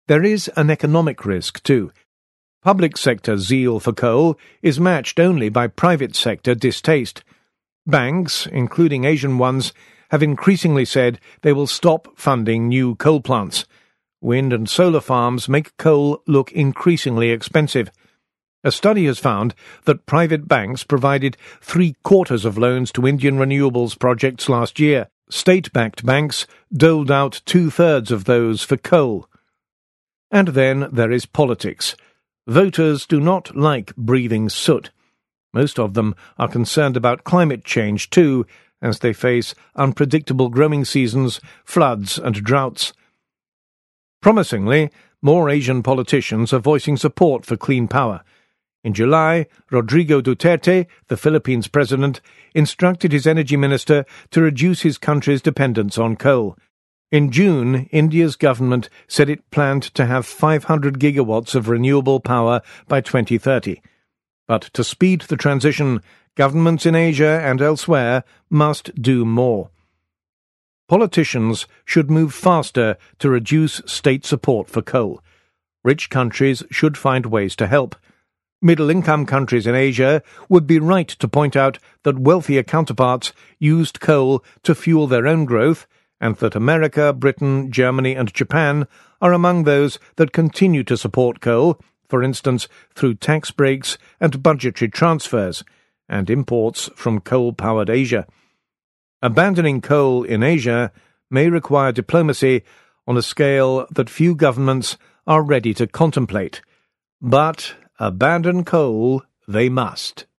There is an economic risk, too. Public sector zeal for coal is matched only by private sector distaste. Banks, including Asian ones, have increasingly said they will stop funding new coal plants. Wind and solar farms make coal look increasingly expensive. A study has found that private banks provided 3/4 of loans to Indian renewables projects last year. State-backed banks doled out 2/3 of those for coal. And then there is politics. Voters do not like breathing soot. Most of them are concerned about climate change too, as they face unpredictable growing seasons, floods and droughts. Promisingly, more Asian politicians are voicing support for clean power. In July, Rodrigo Duterte, the Philippines president, instructed his energy minister to reduce his country's dependence on coal. In June, India's government said it planned to have 500 gigawatts of renewable power by 2030. But to speed the transition, governments in Asia and elsewhere must do more. Politicians should move faster to reduce state support for coal. Rich countries should find ways to help. Middle-income countries in Asia would be right to point out that wealthier counterparts used coal to fuel their own growth, and that America, Britain, Germany and Japan are among those that continue to support coal, for instance through tax breaks and budgetary transfers, and imports from coal-powered Asia. Abandoning coal in Asia may require diplomacy on a scale that few governments are ready to contemplate. But abandon coal they must.